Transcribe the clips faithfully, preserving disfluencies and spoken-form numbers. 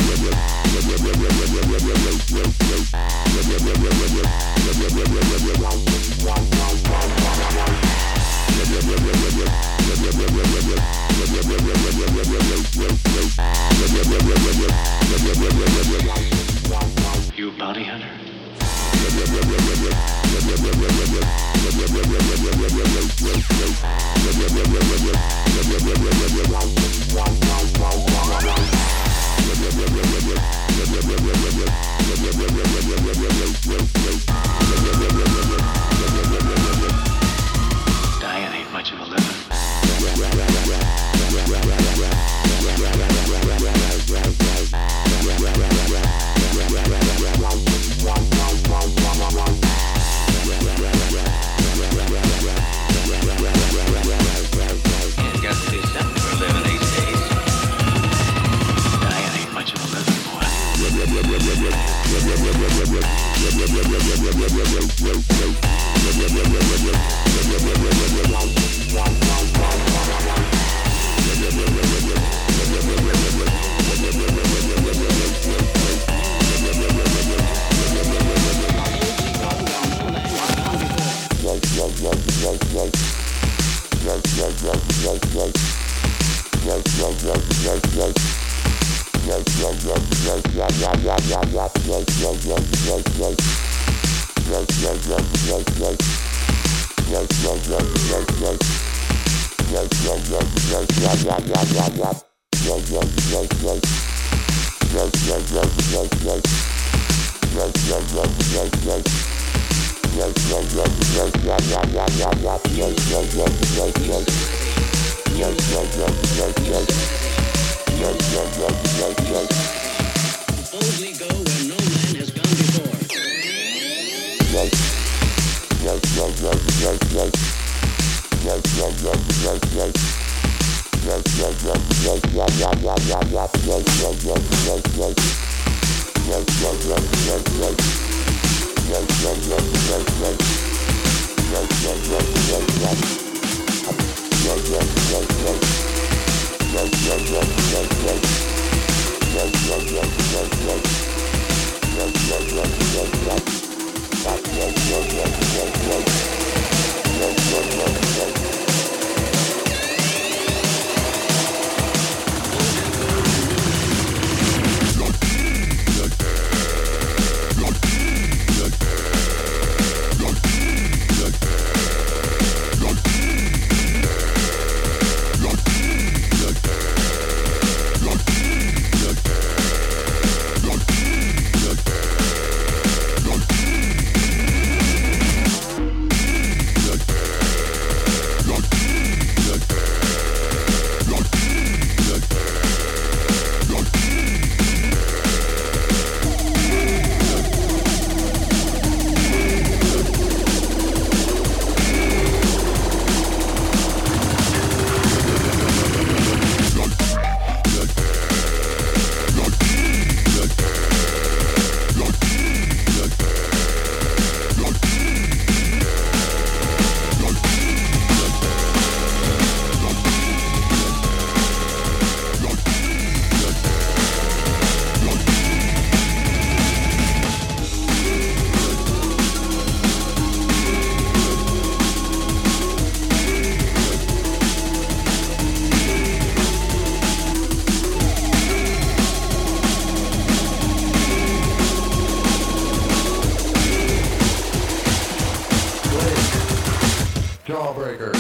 You bounty hunter? Dying ain't much of a living. Boldly go where no man has gone before. Jawbreaker.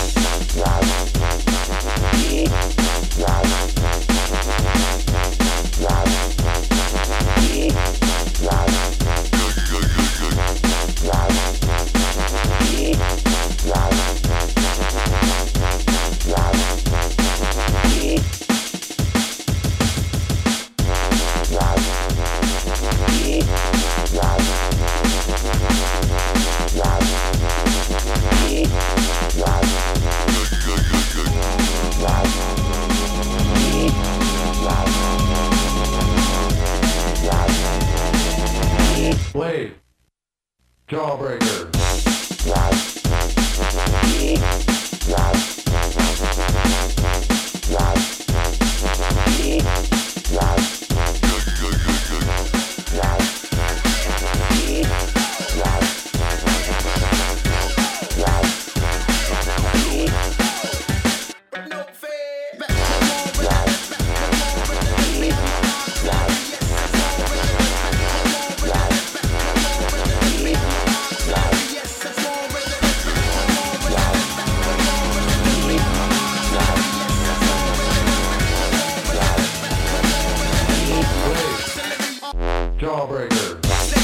Blade. Jawbreaker. Jawbreaker.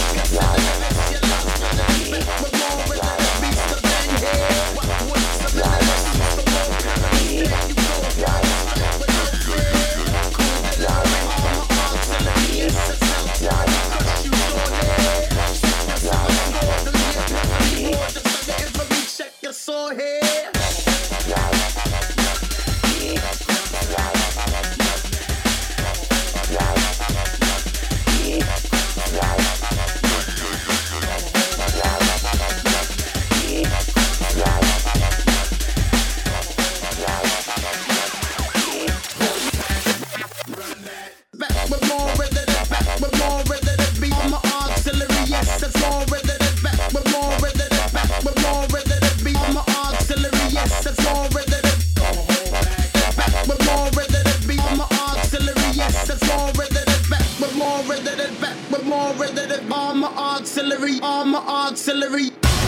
Auxiliary, armor auxiliary.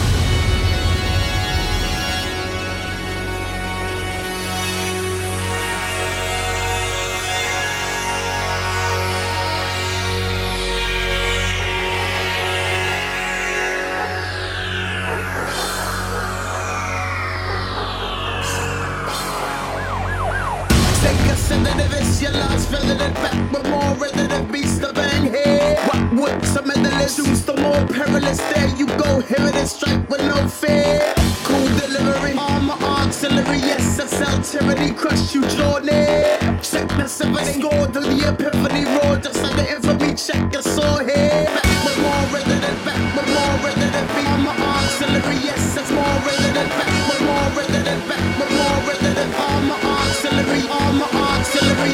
Your last feeling it back with more rhythm than beast of bang here. What would some of the list choose the more perilous? There you go, here it is, strike with no fear. Cool delivery, armor auxiliary, yes, S L tyranny, crush you, Jordan. Sickness of a score to the epiphany roar, just like the infamy, check your saw here. Back with more rhythm than back with more rhythm than beat. Armor auxiliary, yes, it's more rhythm than back with more rhythm than back with more rhythm than armor auxiliary, armor auxiliary.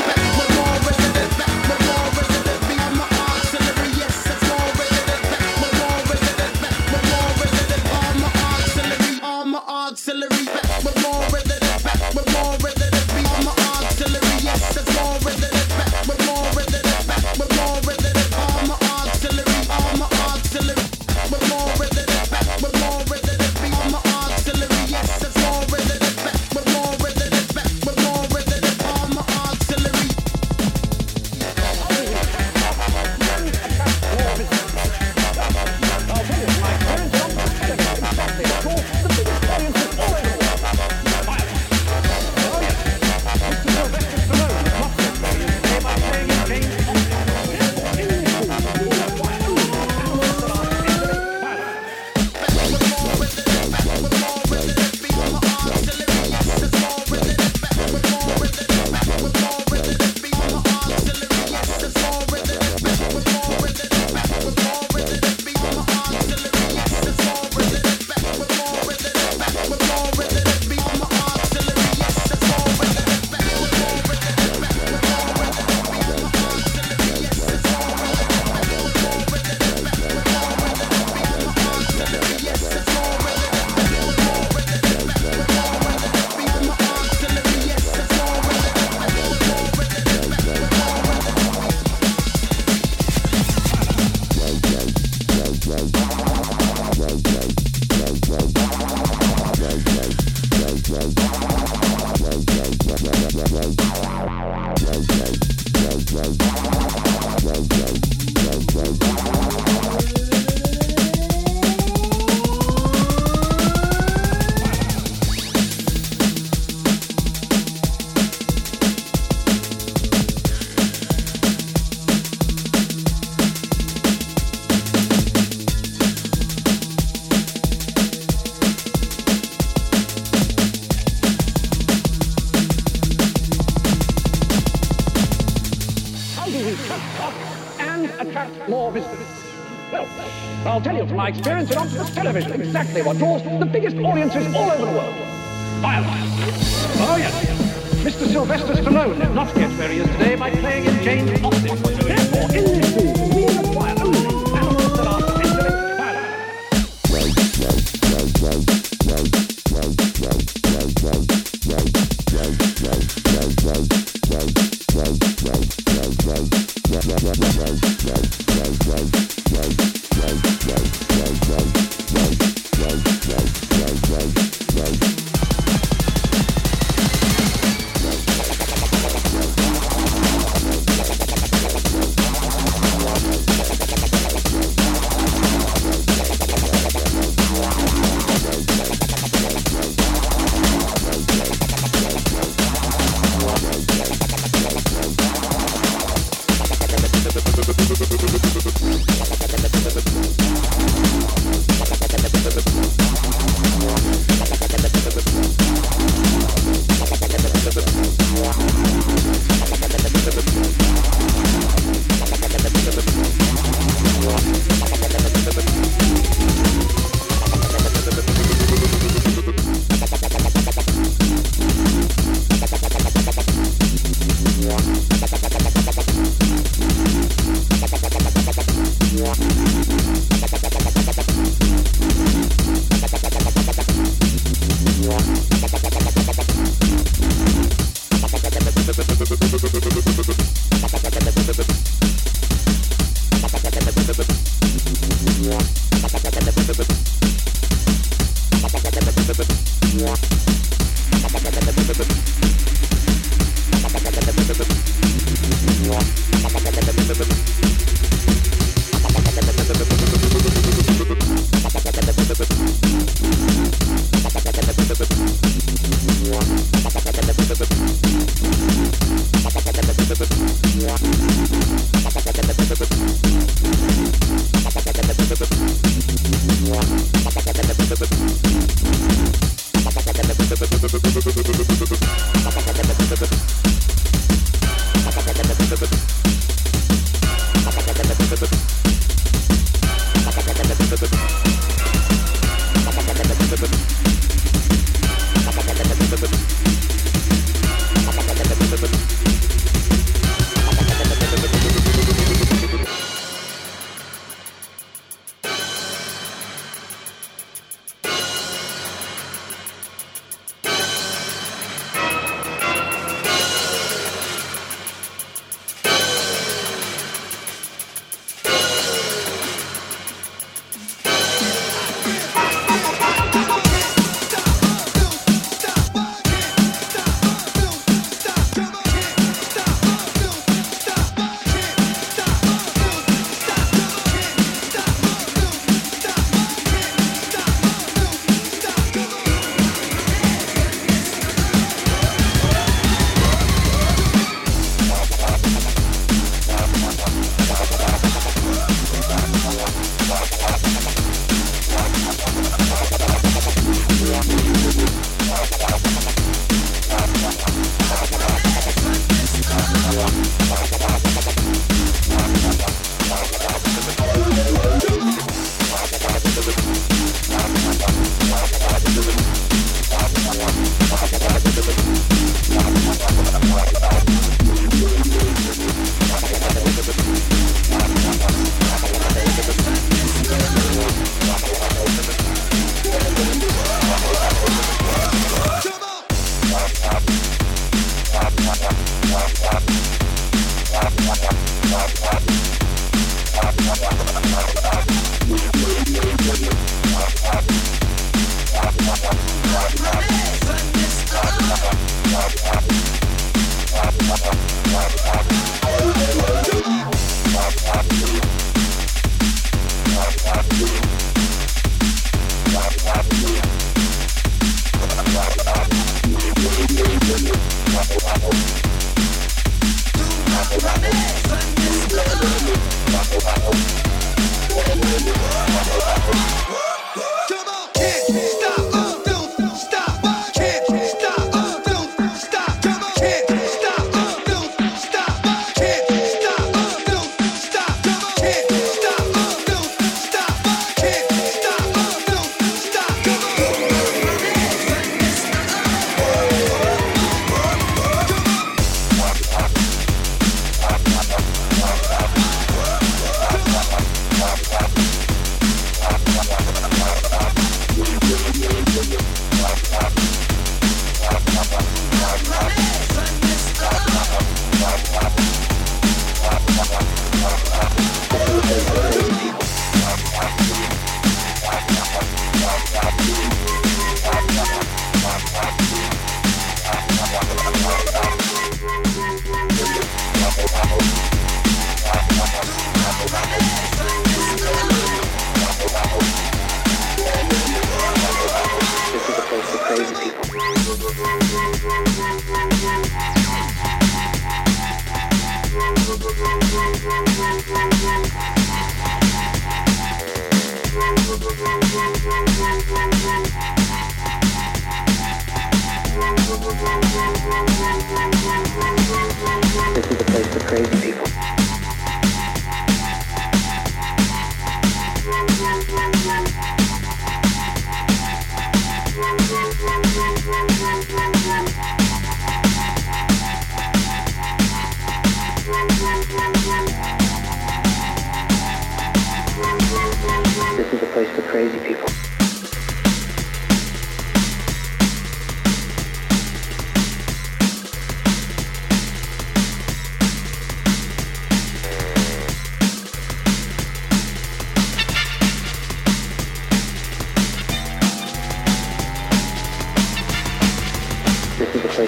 I'll tell you from my experience in Optimus Television exactly what draws the biggest audiences all over the world. Fireworks. Oh, yes. Mister Sylvester Stallone did not get various today by playing in Jane's Austin. Therefore, in this movie, we require only animals that are essentially fireworks.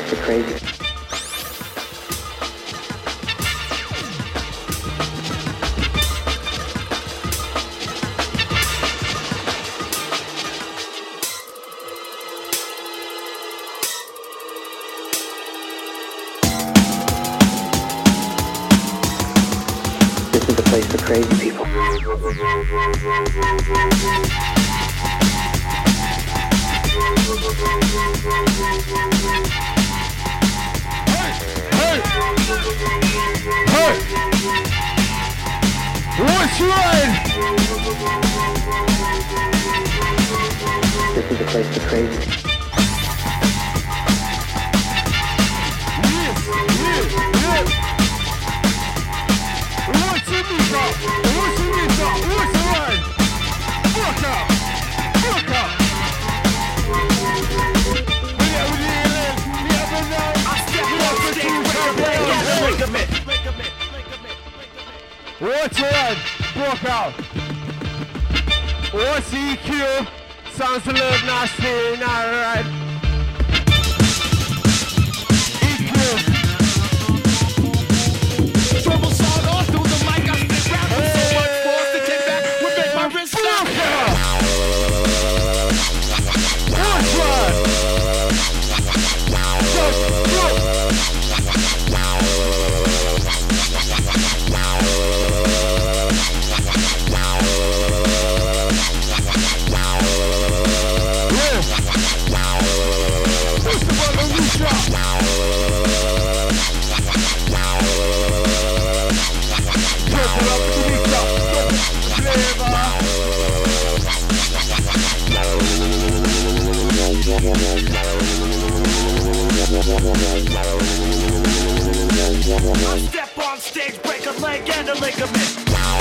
for crazy. This is the place for crazy people. What's right? This is the place for crazy. Yes, yes, yes. What's in this up? What's in this up? What's right? Fuck up! Fuck up! We have real, we have a know. I step off the team, what's right? Fuck out! What's E Q? Sounds a little nasty, alright. E Q. Trouble sawed off through the mic. I spit rap with so much force to get back. Would make my wrist stop. What's right? Go, go. Step on stage, break a leg and a ligament.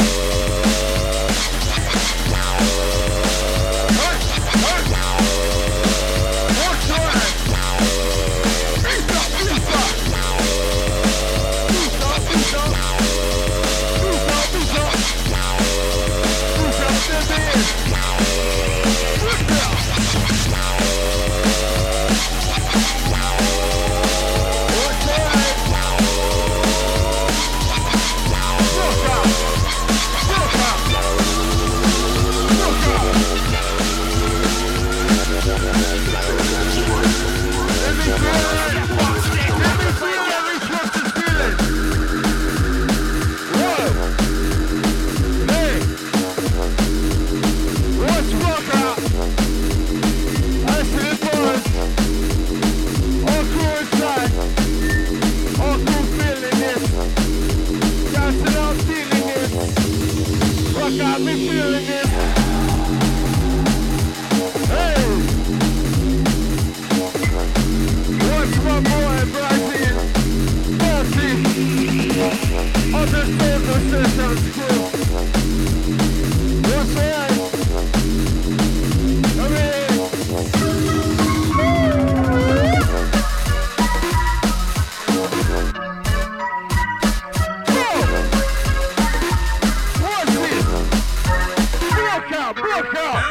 Got me feeling it. Hey, what's my boy Brazil? Forty. Other soldier sessions crew. What's that? Come here. What's this? Block out, block out.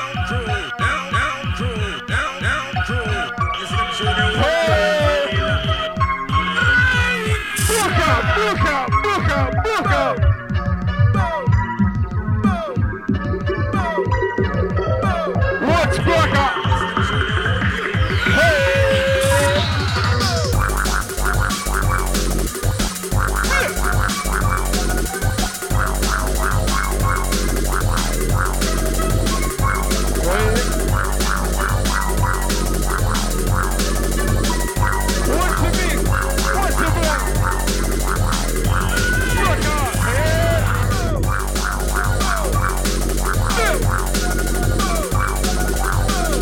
What's block out? What's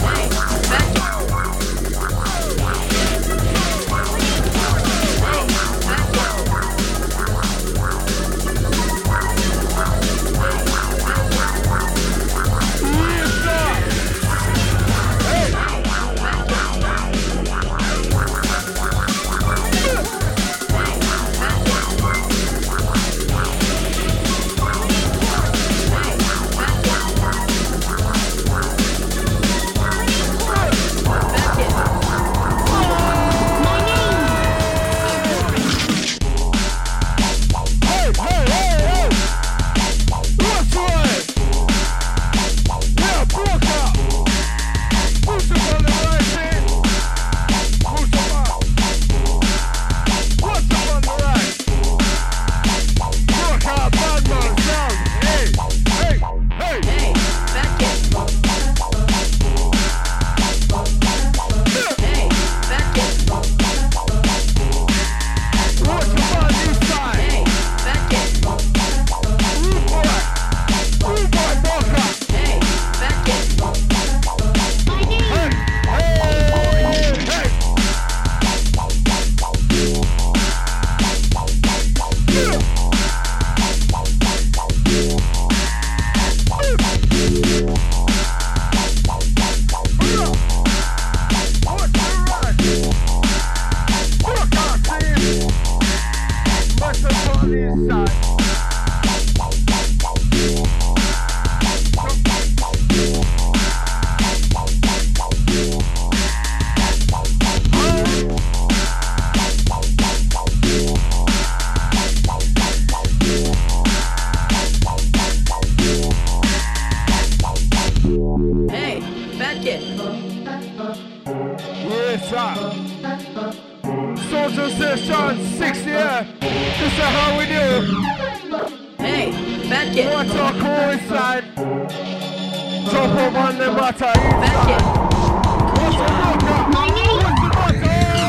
Soldier Session, six year. This is how we do. Hey, fat kid. What's our cool inside? Drop up on the butter. Fat kid. What's the matter? What's the matter?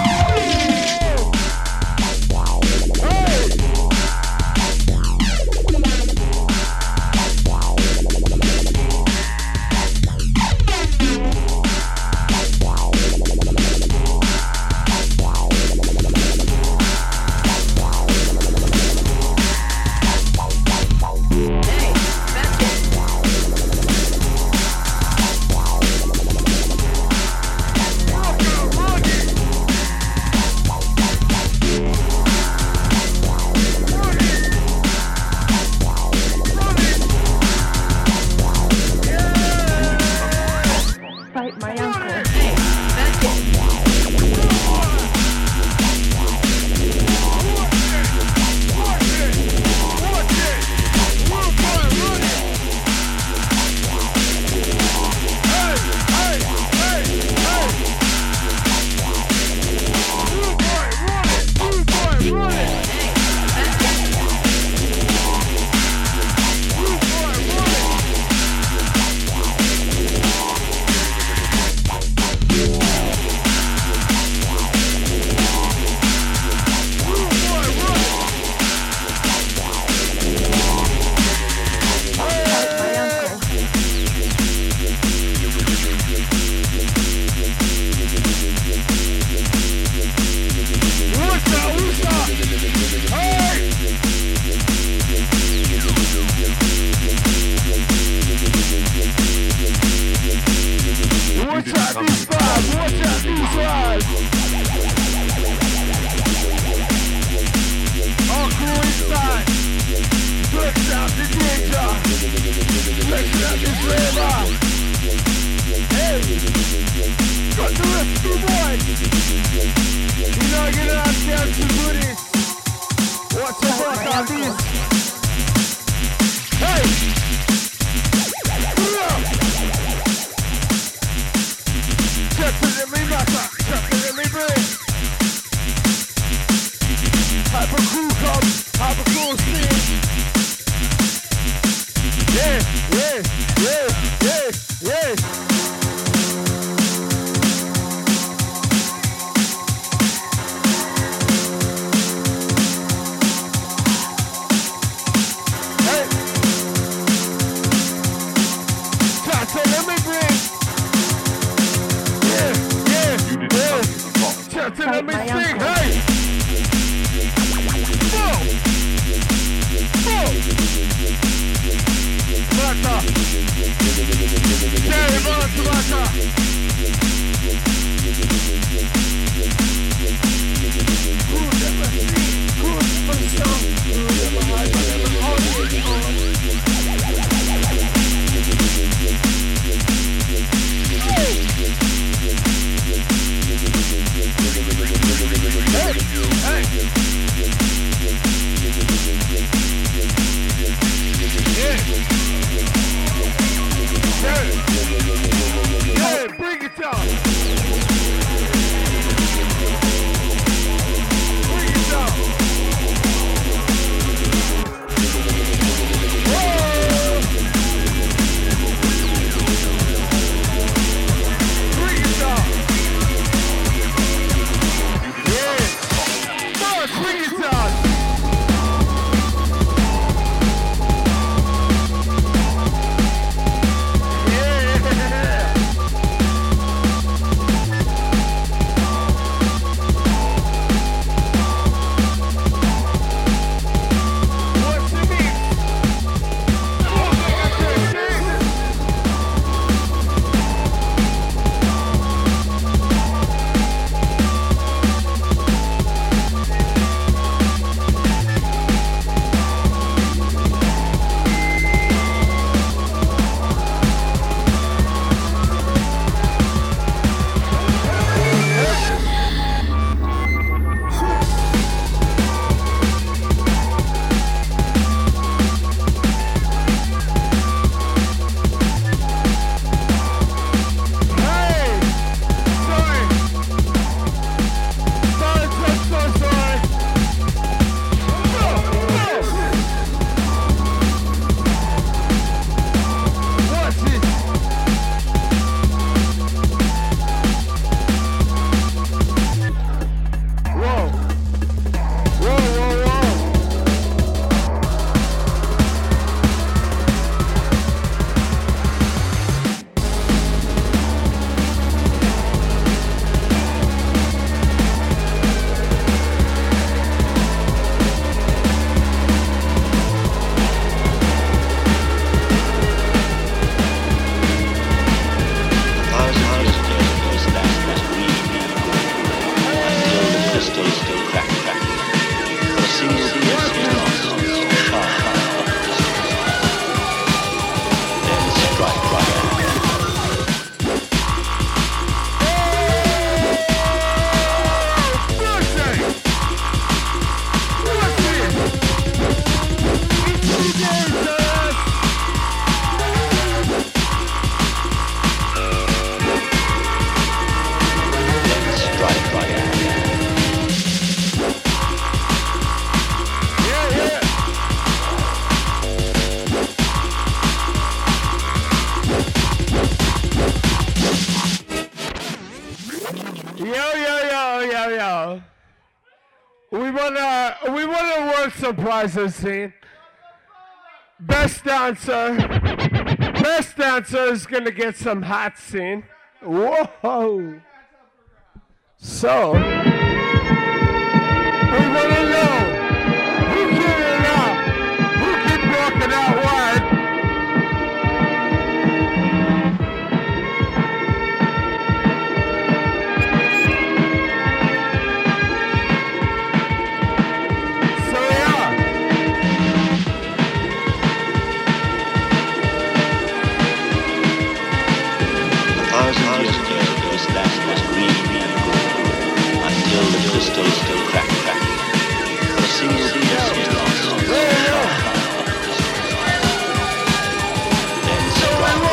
Hey! Bring it down. We wanna we wanna award some prizes, scene. Best dancer. Best dancer is gonna get some hot scene. Whoa. So we wanna know who can it out, who can walk it out wide. Until the crystal still crack, crack. But a single piece is lost. Then strong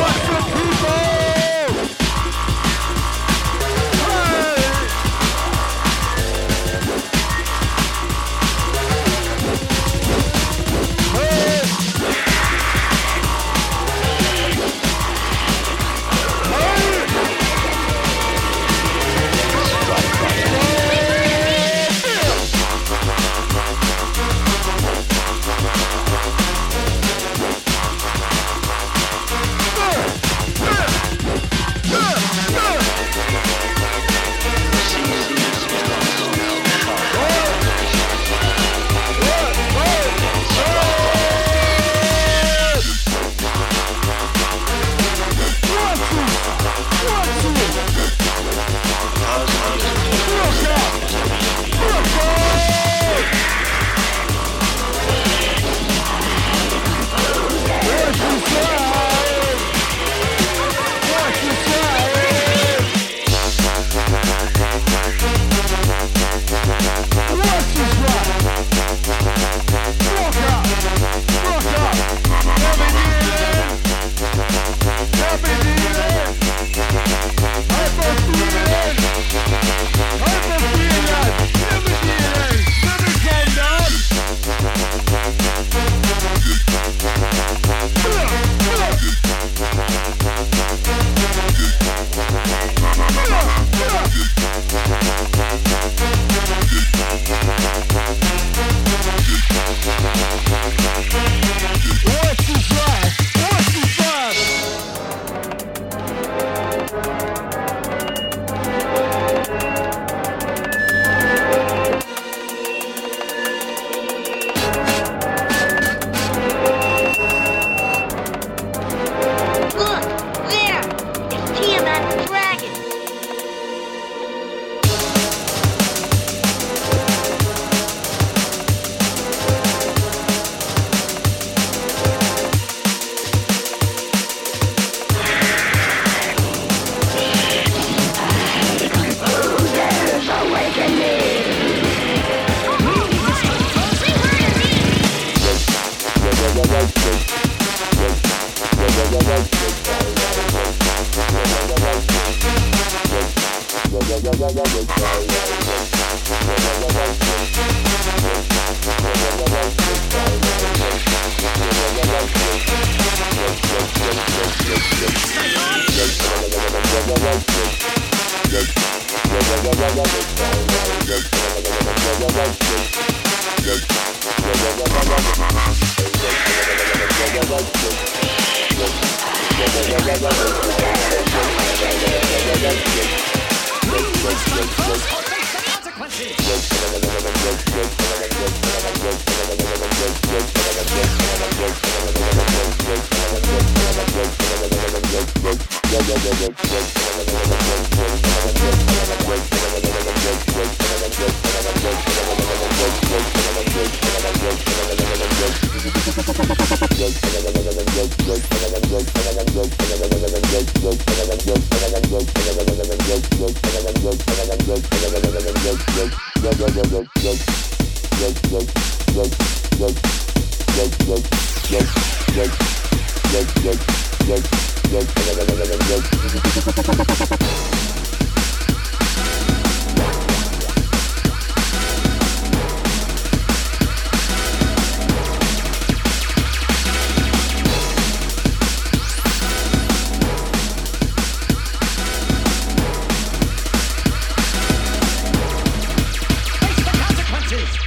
Consequences!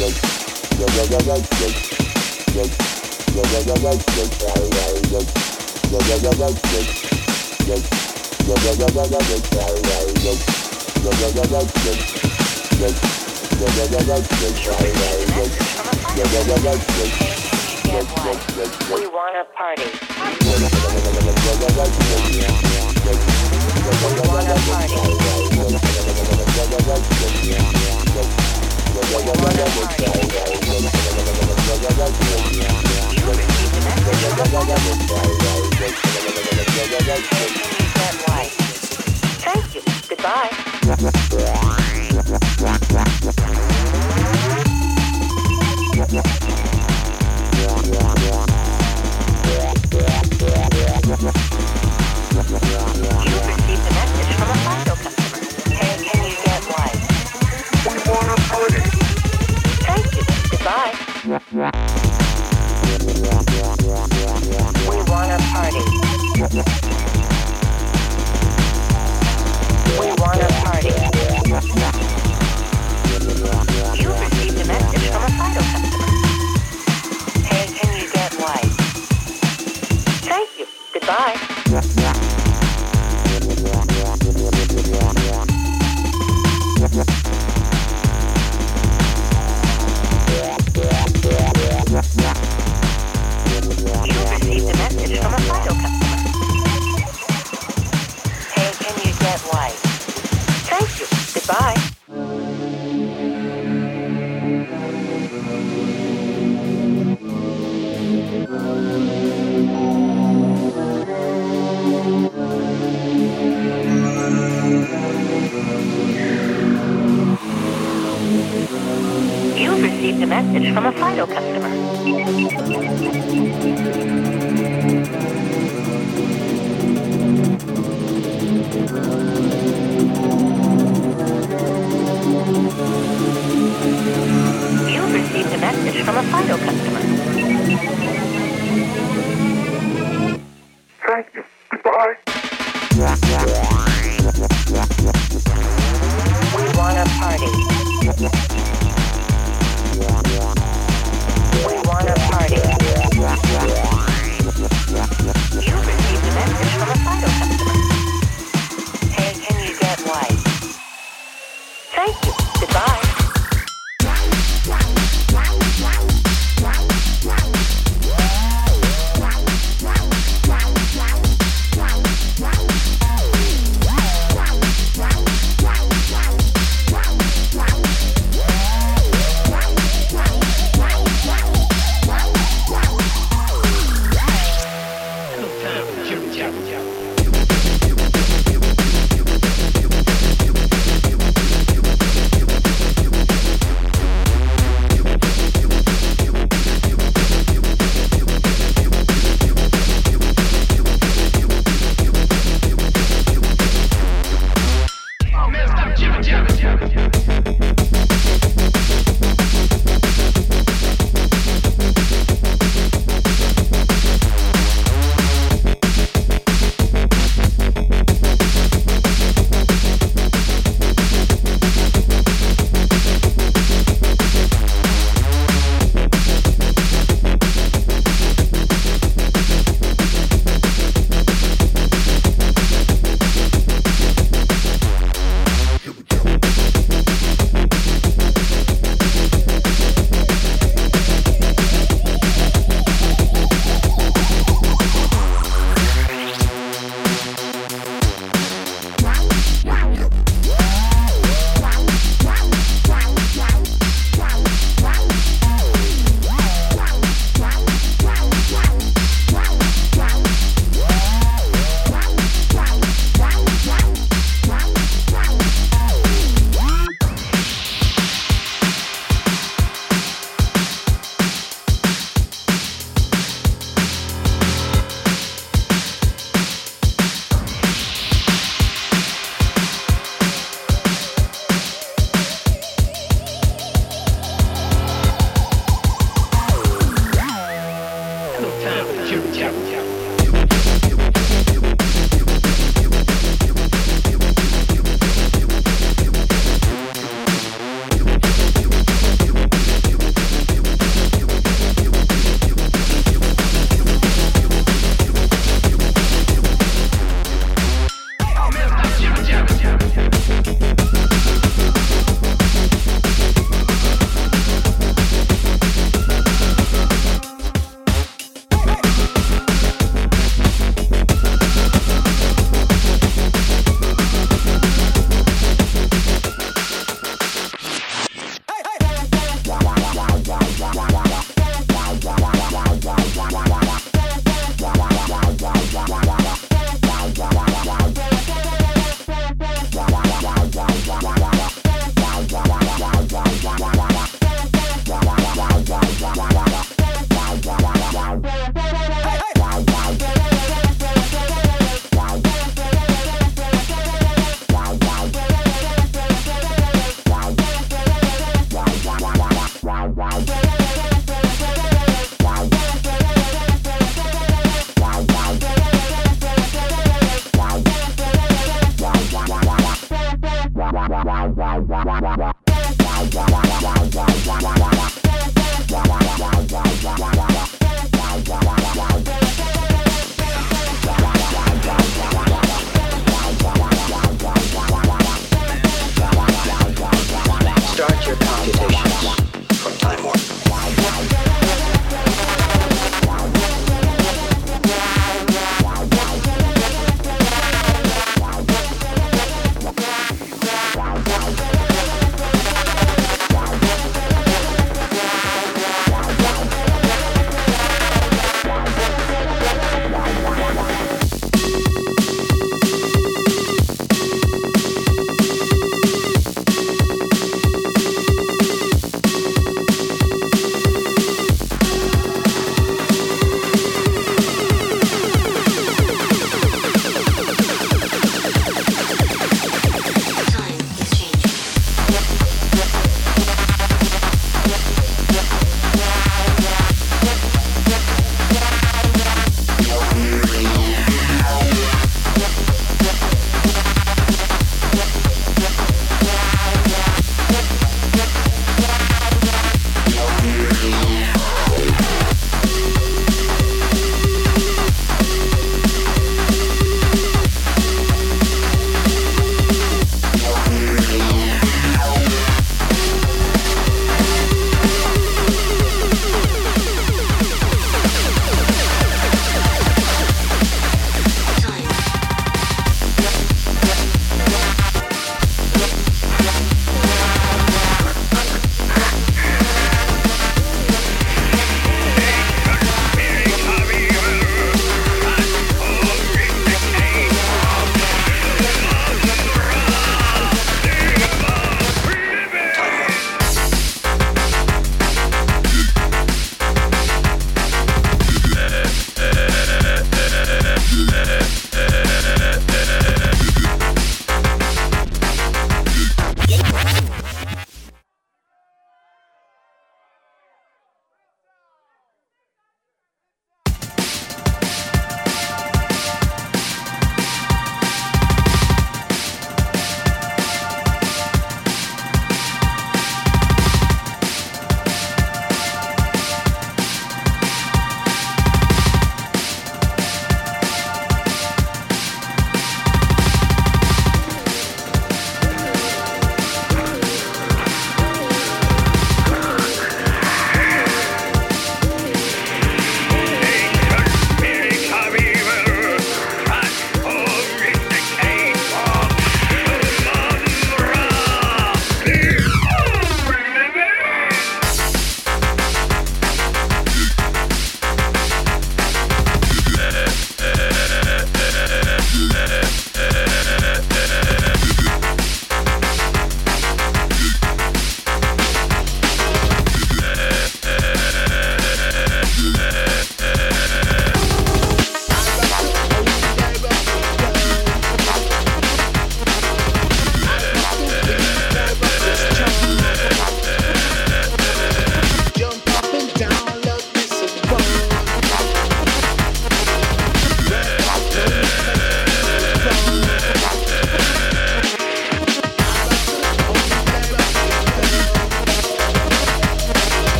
We wanna party. Thank you. Goodbye. You've received a message from a FIDO customer. Hey, can you get white? We wanna party. Thank you. Goodbye. We wanna party. We wanna party. You've received a message from a FIDO customer. Hey, can you get white? Thank you. Goodbye. You've received a message from a FIDO customer. Hey, can you get white? Thank you. Goodbye. You've received a message from a FIDO customer. You've received a message from a FIDO customer. Thank you. Goodbye. We wanna party. We wanna party. You've received a message from a FIDO customer. Hey, can you get white? Thank you. Goodbye.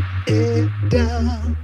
it down.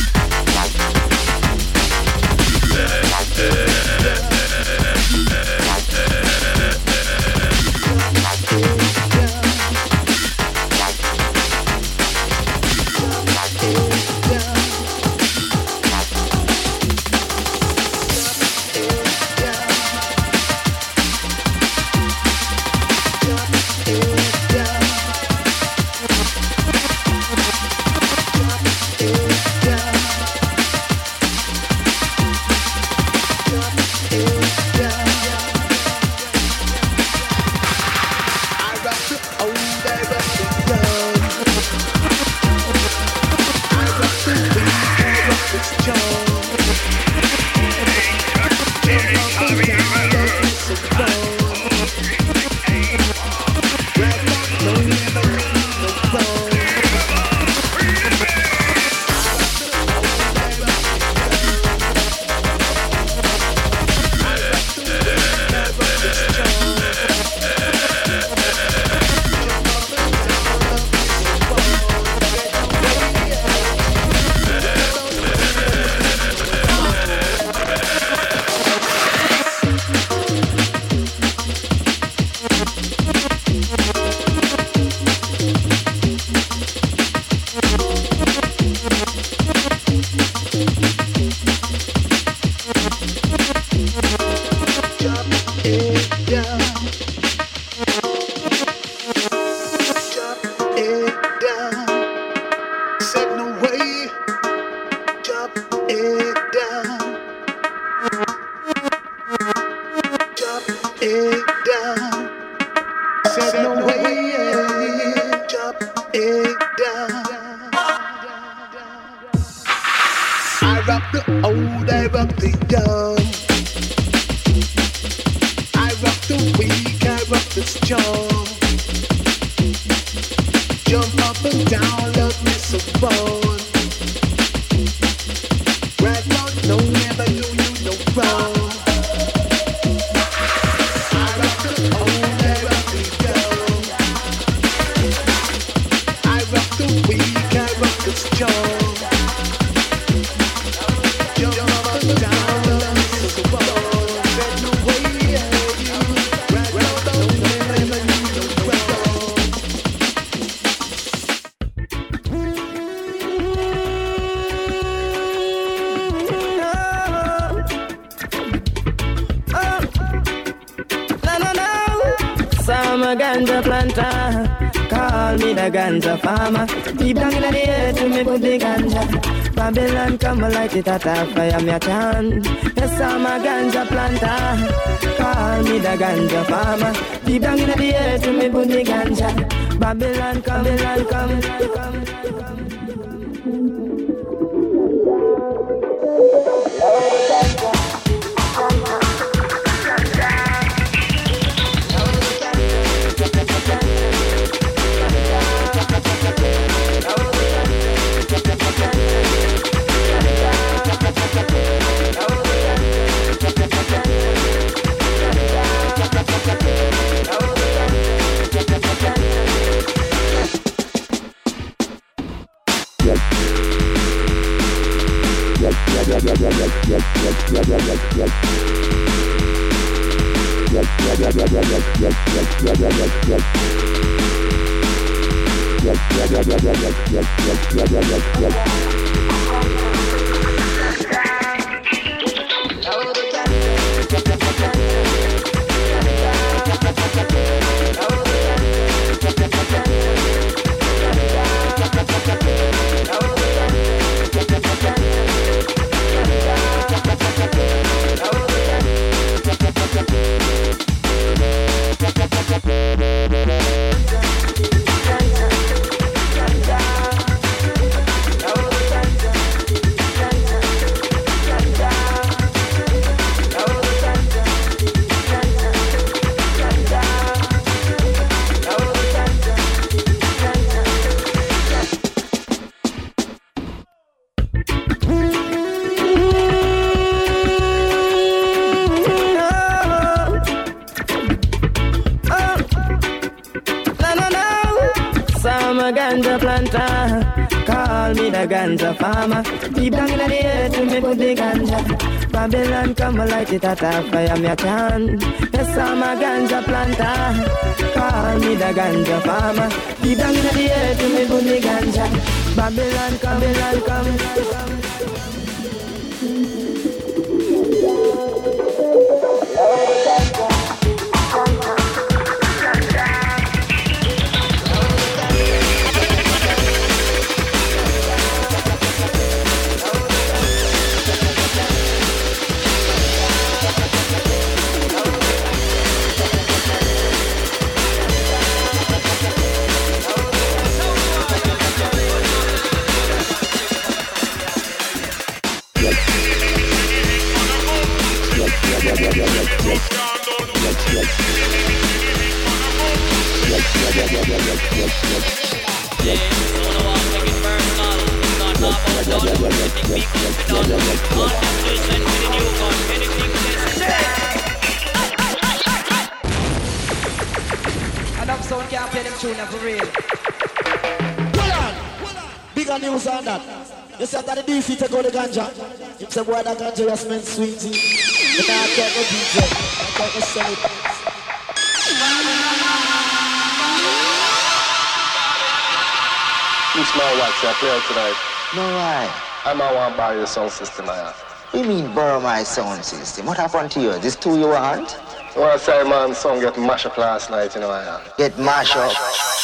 Ganja farmer, deep down in the earth to me put the ganja. Babylon come light it at a fire, me a chant. Yes, I'm a ganja planter. Call me the ganja farmer. Deep down in the earth to me put the ganja. Babylon come, Babylon come, come, come. Call me the ganja farmer. Deep down in the earth, me put the ganja. Babylon come light it at a fire, me a can. Yes, I'm a ganja planter. Call me the ganja farmer. Deep down in the earth, me put the ganja. Babylon come, Babylon come, come. Enough sound can't play them tune for real. Hold on, bigger news on that. You said that the D C take all the ganja. You say boy that ganja just meant sweetie. You can't talk no D J, you can't talk sell it. It's my watch, I play tonight. No why? I'm a one buy the sound system I have. What do you mean borrow my sound system? What happened to you? This two you want? I want to say man, song get mashed up last night, you know I have. Get mashed up?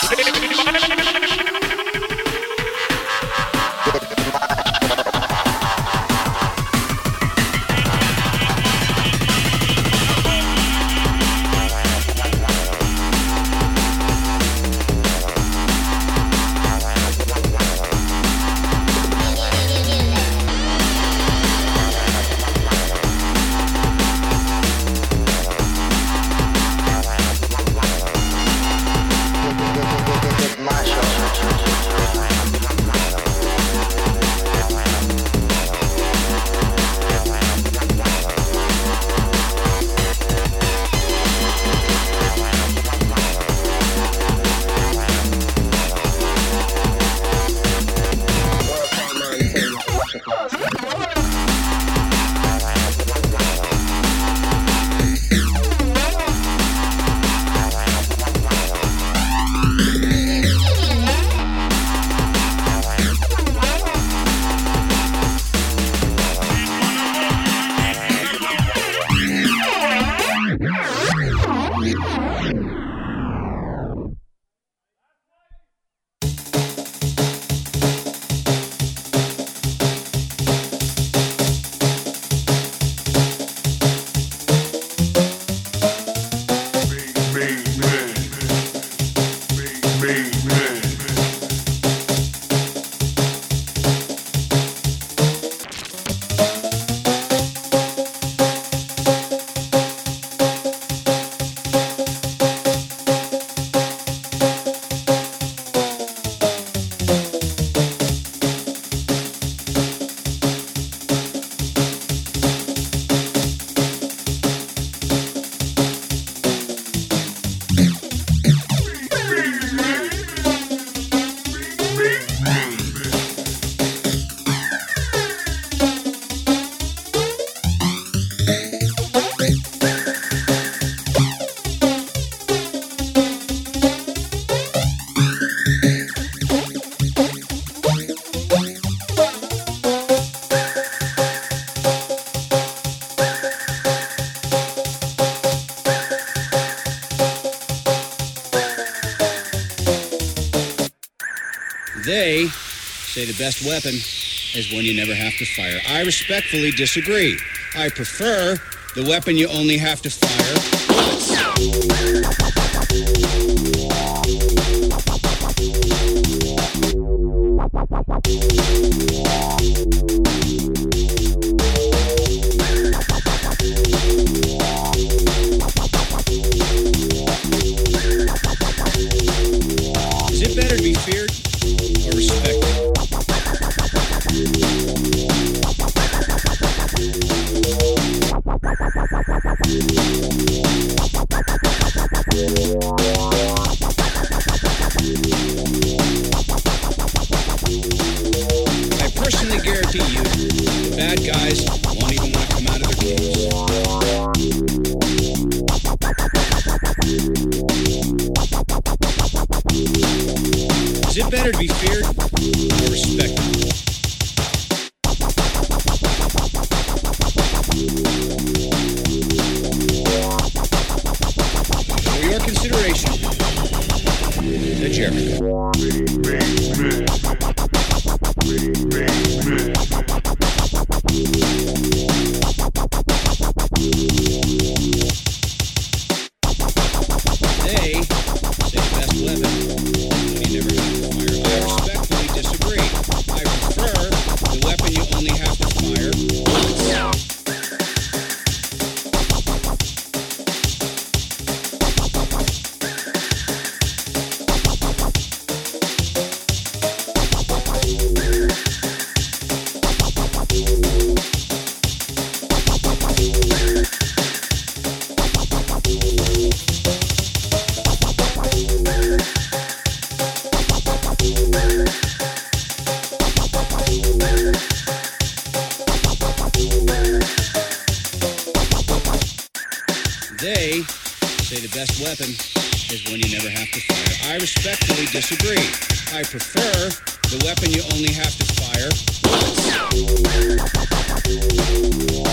They say the best weapon is one you never have to fire. I respectfully disagree. I prefer the weapon you only have to fire bullets. Is it better to be feared or respected? guarantee you, the bad guys won't even want to come out of their caves. Is it better to be feared or respected? For your consideration, the Jericho. They say the best weapon you never have to fire. I respectfully disagree. I prefer the weapon you only have to fire once. They say the best weapon is one you never have to fire. I respectfully disagree. I prefer the weapon you only have to fire once.